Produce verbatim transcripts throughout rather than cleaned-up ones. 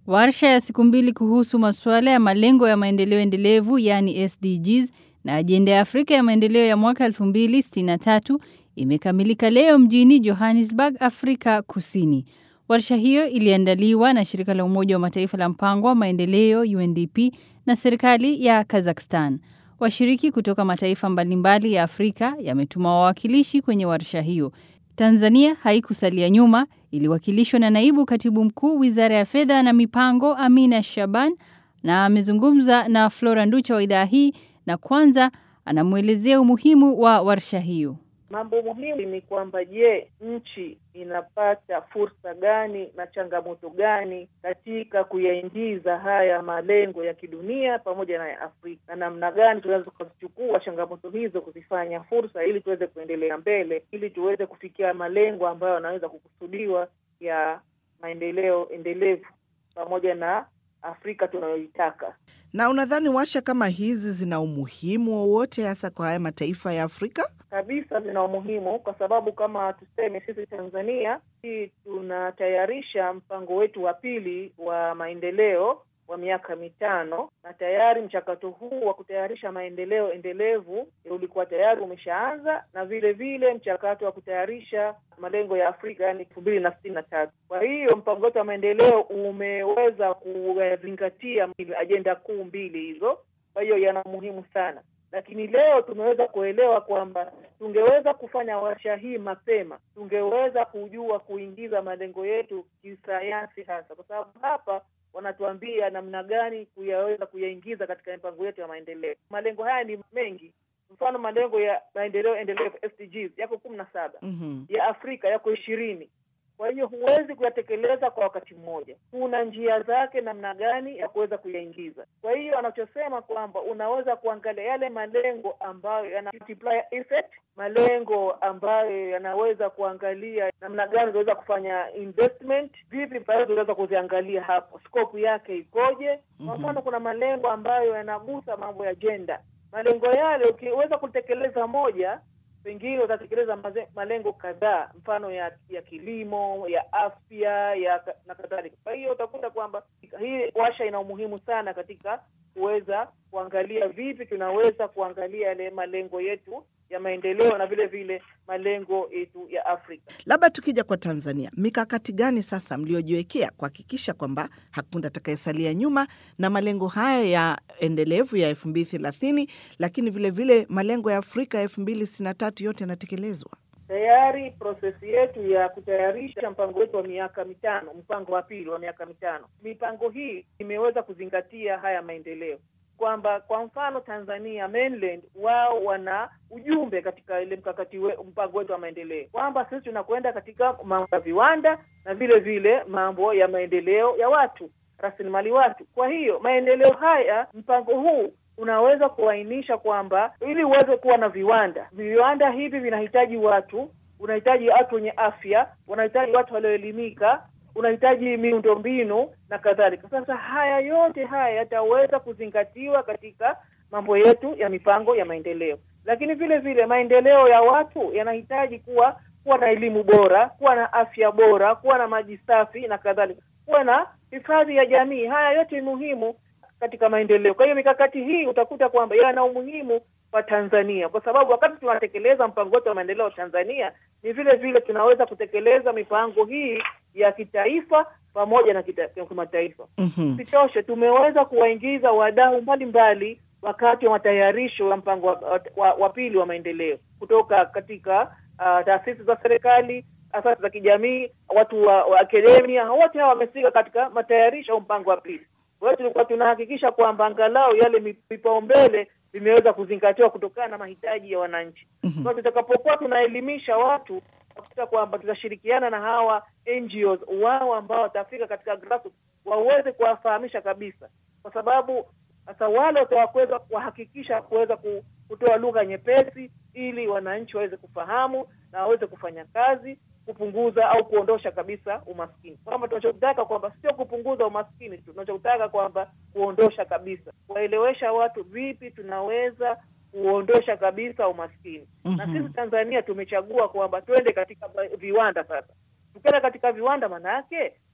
Warsha ya siku mbili kuhusu masuala ya malengo ya maendeleo endelevu yani S D Gs na ajenda ya Afrika ya maendeleo ya mwaka elfu mbili sitini na tatu imekamilika leo mjini Johannesburg, Afrika Kusini. Warsha hiyo iliandaliwa na shirika la Umoja wa Mataifa la mpango wa maendeleo U N D P na serikali ya Kazakhstan. Washiriki kutoka mataifa mbalimbali ya Afrika yametuma wawakilishi kwenye warsha hiyo. Tanzania haikusalia nyuma, iliwakilishwa na naibu katibu mkuu Wizara ya Fedha na Mipango Amina Shaban, na amezungumza na Flora Nducha wa idhaa hii, na kwanza anamuelezea umuhimu wa warsha hiyo. Mambo muhimu ni kwamba je, nchi inapata fursa gani na changamoto gani katika kuyaingiza haya malengo ya kidunia pamoja na ya Afrika, na namna gani tunaweza kuchukua changamoto hizo kuzifanya fursa ili tuweze kuendelea mbele, ili tuweze kufikia malengo ambayo yanaweza kukusudiwa ya maendeleo endelevu pamoja na Afrika tunayoitaka. Na unadhani warsha kama hizi zina umuhimu wowote hasa kwa haya mataifa ya Afrika? Kabisa zina umuhimu, kwa sababu kama tuseme sisi Tanzania hii tunatayarisha mpango wetu wa pili wa maendeleo wa miaka mitano, na tayari mchakato huu wa kutayarisha maendeleo endelevu ulikuwa tayari umeshaanza, na vile vile mchakato wa kutayarisha malengo ya Afrika yani elfu mbili sitini na tatu. Kwa hiyo mpango wetu wa maendeleo umeweza kuzingatia ajenda kuu mbili hizo, kwa hiyo yana muhimu sana. Lakini leo tumeweza kuelewa kwamba tungeweza kufanya warsha hii mapema, tungeweza kujua kuingiza malengo yetu kisayansi hasa, kwa sababu hapa wanatuambia namna gani kuyaweza kuyaingiza katika mipango yetu ya maendeleo. Malengo haya ni mengi. Mfano malengo ya maendeleo endelevu S D Gs yako kumi na saba, mm-hmm. ya Afrika yako ishirini. Kwa hiyo huwezi kuyatekeleza kwa wakati mmoja. Kuna njia zake namna gani ya kuweza kuyaingiza. Kwa hiyo anachosema kwamba unaweza kuangalia yale malengo ambayo yana multiplier effect, malengo ambayo yanaweza kuangalia namna gani unaweza kufanya investment, vipi pale unaweza kuziangalia hapo, scope yake ikoje. Kwa mfano mm-hmm. kuna malengo ambayo yanagusa mambo ya gender. Malengo yale ukiweza kutekeleza moja, pengine utatekeleza malengo kadhaa, mfano ya ya kilimo, ya afya, ya na kadhalika. Kwa hiyo utakuta kwamba hii warsha ina umuhimu sana katika kuweza kuangalia vipi tunaweza kuangalia yale malengo yetu ya maendeleo na vile vile malengo yetu ya Afrika. Labda tukija kwa Tanzania, mikakati gani sasa mliojiwekea kuhakikisha kwamba hakuna atakayesalia nyuma na malengo haya ya endelevu ya elfu mbili thelathini, lakini vile vile malengo ya Afrika ya elfu mbili sitini na tatu yote yanatekelezwa? Tayari prosesi yetu ya kutayarisha mpango wetu wa miaka mitano, mpango wa pili wa miaka mitano, mipango hii imeweza kuzingatia haya maendeleo, kwamba kwa mfano Tanzania mainland wao wana ujumbe katika ile mkakati we, mpango wetu wa maendeleo, kwamba sisi tunakwenda katika mambo ya viwanda na vile vile mambo ya maendeleo ya watu, rasilimali watu. Kwa hiyo maendeleo haya, mpango huu unaweza kuainisha kwamba ili uweze kuwa na viwanda, viwanda hivi vinahitaji watu, unahitaji watu wenye afya, unahitaji watu walioelimika, unahitaji miundombinu na kadhalika. Sasa haya yote haya yataweza kuzingatiwa katika mambo yetu ya mipango ya maendeleo. Lakini vile vile maendeleo ya watu yanahitaji kuwa kuwa na elimu bora, kuwa na afya bora, kuwa na maji safi na kadhalika, kuwa na hifadhi ya jamii. Haya yote ni muhimu katika maendeleo. Kwa hiyo mikakati hii utakuta kwamba yana umuhimu kwa Tanzania, kwa sababu wakati tunatekeleza mpango wetu wa maendeleo wa Tanzania, ni vile vile tunaweza kutekeleza mipango hii ya kitaifa pamoja na kimataifa. Mm-hmm. Sitoshe, tumeweza kuwaingiza wadau mbalimbali wakati wa matayarisho ya mpango wa, wa, wa pili wa maendeleo, kutoka katika uh, taasisi za serikali, asasi za kijamii, watu wa, wa akademia, wote hawa wamesika katika matayarisho ya mpango wa pili. Kwa hiyo tulikuwa tunahakikisha kwamba angalau yale vipaumbele vimeweza kuzingatiwa kutokana na mahitaji ya wananchi. Mm-hmm. Kwa tutakapokuwa tunaelimisha watu, tutakuta kwamba tutashirikiana na hawa N G Os wao ambao watafika katika grassroots waweze kuwafahamisha kabisa, kwa sababu sasa wale wataweza kuhakikisha kuweza kutoa lugha nyepesi ili wananchi waweze kufahamu na waweze kufanya kazi kupunguza au kuondosha kabisa umaskini. Kwamba tunachotaka kwamba sio kupunguza umaskini tu, tunachotaka kwamba kuondosha kabisa, kuelewesha watu vipi tunaweza kuondosha kabisa umaskini. Mm-hmm. Na sisi Tanzania tumechagua kwamba twende katika viwanda sasa. Tukienda katika viwanda maana yake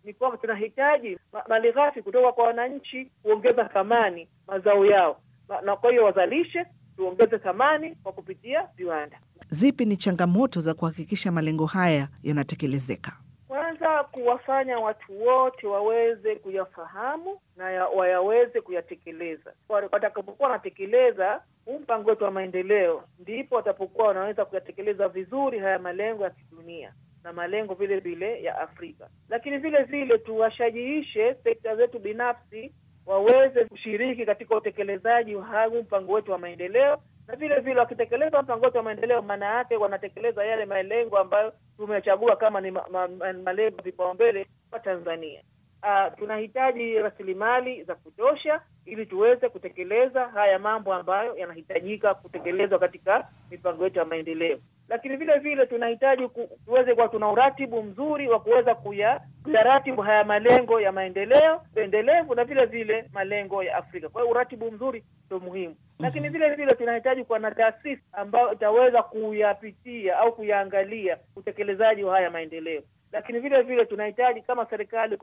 ni kwamba tunahitaji malighafi kutoka kwa wananchi kuongeza thamani mazao yao, na kwa hiyo wazalishe, tuongeze thamani kwa kupitia viwanda. Zipi ni changamoto za kuhakikisha malengo haya yanatekelezeka? Kwanza, kuwafanya watu wote waweze kuyafahamu na ya, wayaweze kuyatekeleza. Watakapokuwa wanatekeleza huu mpango wetu wa maendeleo, ndipo watapokuwa wanaweza kuyatekeleza vizuri haya malengo ya kidunia na malengo vile vile ya Afrika. Lakini vile vile tuwashajiishe sekta zetu binafsi waweze kushiriki katika utekelezaji wa huu mpango wetu wa maendeleo, na vile vile wakitekeleza mpango wetu wa maendeleo, maana yake wanatekeleza yale malengo ambayo tumechagua kama ni ma, ma, ma, malengo vipaumbele kwa Tanzania. Uh, tunahitaji rasilimali za kutosha ili tuweze kutekeleza haya mambo ambayo yanahitajika kutekelezwa katika mipango yetu ya maendeleo. Lakini vile vile tunahitaji ku, tuweze kuwa tuna uratibu mzuri wa kuweza kuya kuyaratibu haya malengo ya maendeleo endelevu na vile vile malengo ya Afrika. Kwa hiyo uratibu mzuri ndio muhimu. Lakini vile vile tunahitaji kuwa na taasisi ambayo itaweza kuyapitia au kuyaangalia utekelezaji wa haya maendeleo. Lakini vile vile tunahitaji kama serikali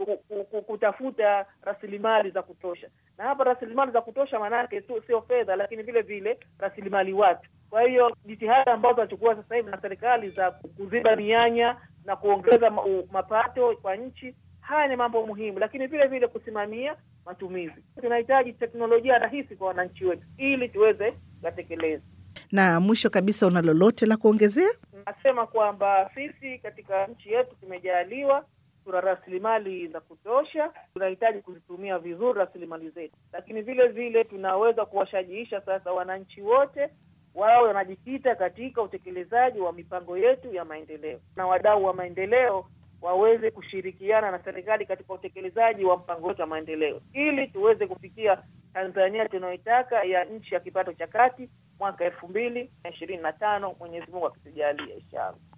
kutafuta rasilimali za kutosha. Na hapa rasilimali za kutosha maana yake tu sio fedha, lakini vile vile rasilimali watu. Kwa hiyo jitihada ambazo tunachukua sasa hivi na serikali za kuziba mianya na kuongeza mapato kwa nchi, haya ni mambo muhimu. Lakini vile vile kusimamia matumizi. Tunahitaji teknolojia rahisi kwa wananchi wetu ili tuweze kutekeleza. Na mwisho kabisa, una lolote la kuongezea? Nasema kwamba sisi katika nchi yetu tumejaliwa, tuna rasilimali za kutosha, tunahitaji kuzitumia vizuri rasilimali zetu. Lakini vile vile tunaweza kuwashajiisha sasa wananchi wote wao wanajikita katika utekelezaji wa mipango yetu ya maendeleo, na wadau wa maendeleo waweze kushirikiana na serikali katika utekelezaji wa mpango wetu wa maendeleo ili tuweze kufikia Tanzania tunayoitaka ya nchi ya kipato cha kati mwaka elfu mbili na ishirini na tano. Mwenyezi Mungu akitujalia inshallah.